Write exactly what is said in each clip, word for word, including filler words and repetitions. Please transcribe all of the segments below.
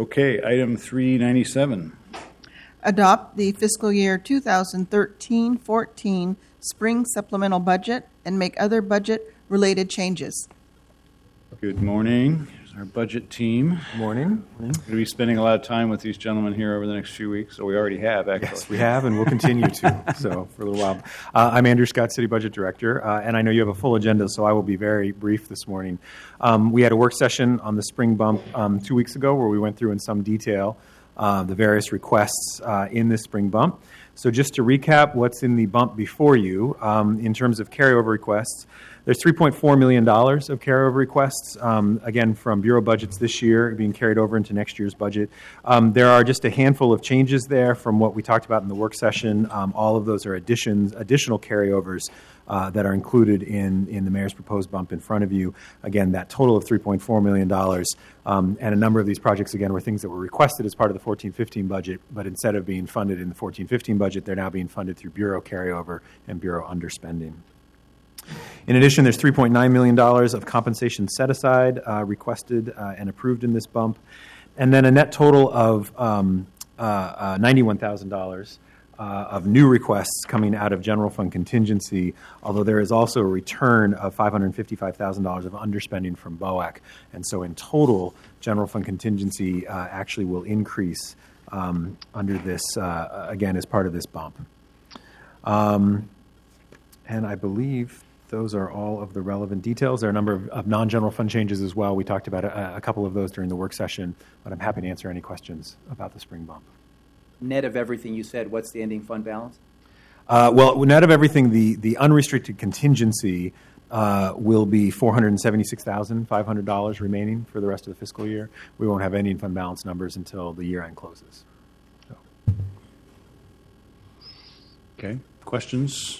Okay, item three ninety-seven. Adopt the fiscal year two thousand thirteen fourteen spring supplemental budget and make other budget-related changes. Good morning. Here's our budget team. Good morning. We're going to be spending a lot of time with these gentlemen here over the next few weeks, so we already have, actually. Yes, we have, and we'll continue to, so for a little while. Uh, I'm Andrew Scott, City Budget Director, uh, and I know you have a full agenda, so I will be very brief this morning. Um, we had a work session on the spring bump um, two weeks ago where we went through in some detail uh, the various requests uh, in this spring bump. So just to recap what's in the bump before you, um, in terms of carryover requests, there's three point four million dollars of carryover requests, um, again, from Bureau budgets this year being carried over into next year's budget. Um, there are just a handful of changes there from what we talked about in the work session. Um, all of those are additions, additional carryovers uh, that are included in, in the mayor's proposed bump in front of you. Again, that total of three point four million dollars. Um, and a number of these projects, again, were things that were requested as part of the fourteen fifteen budget, but instead of being funded in the fourteen fifteen budget, they're now being funded through Bureau carryover and Bureau underspending. In addition, there's three point nine million dollars of compensation set-aside uh, requested uh, and approved in this bump, and then a net total of um, uh, uh, ninety-one thousand dollars uh, of new requests coming out of general fund contingency, although there is also a return of five hundred fifty-five thousand dollars of underspending from B O A C. And so in total, general fund contingency uh, actually will increase um, under this, uh, again, as part of this bump. Um, and I believe those are all of the relevant details. There are a number of, of non-general fund changes as well. We talked about a, a couple of those during the work session, but I'm happy to answer any questions about the spring bump. Net of everything you said, what's the ending fund balance? Uh, well, net of everything, the, the unrestricted contingency uh, will be four hundred seventy-six thousand five hundred dollars remaining for the rest of the fiscal year. We won't have ending fund balance numbers until the year end closes. So. Okay, questions?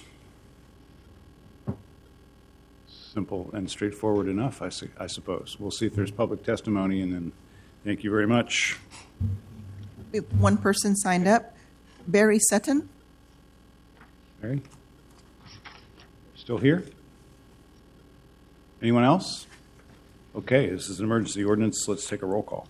Simple and straightforward enough, I, su- I suppose. We'll see if there's public testimony, and then thank you very much. We have one person signed up, Barry Sutton. Barry? Still here? Anyone else? Okay, this is an emergency ordinance. Let's take a roll call.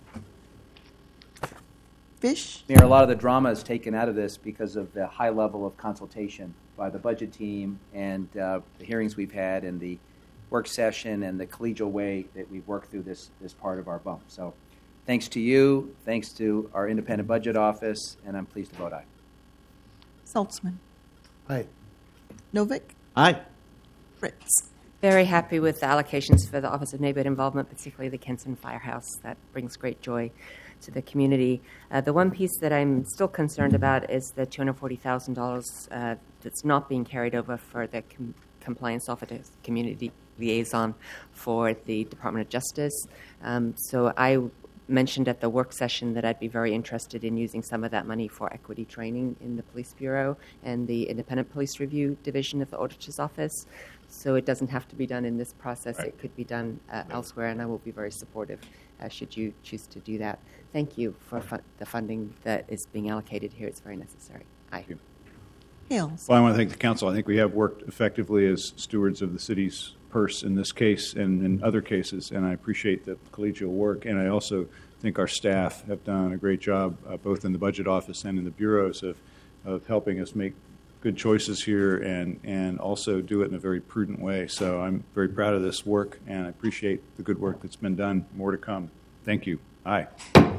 Fish. Mayor, a lot of the drama is taken out of this because of the high level of consultation by the budget team and uh, the hearings we've had and the work session and the collegial way that we've worked through this this part of our bump. So thanks to you, thanks to our independent budget office, and I'm pleased to vote aye. Saltzman. Aye. Novick. Aye. Fritz. Very happy with the allocations for the Office of Neighborhood Involvement, particularly the Kenson Firehouse. That brings great joy to the community. Uh, the one piece that I'm still concerned about is the two hundred forty thousand dollars uh, that's not being carried over for the com- compliance officer community liaison for the Department of Justice. Um, so I mentioned at the work session that I'd be very interested in using some of that money for equity training in the Police Bureau and the Independent Police Review Division of the Auditor's Office. So it doesn't have to be done in this process. Right. It could be done uh, elsewhere, and I will be very supportive uh, should you choose to do that. Thank you for fu- the funding that is being allocated here. It's very necessary. Aye. Thank you. Hales. Well, I want to thank the council. I think we have worked effectively as stewards of the city's purse in this case and in other cases, and I appreciate the collegial work. And I also think our staff have done a great job, uh, both in the budget office and in the bureaus, of, of helping us make good choices here and, and also do it in a very prudent way. So I'm very proud of this work, and I appreciate the good work that's been done. More to come. Thank you. Aye.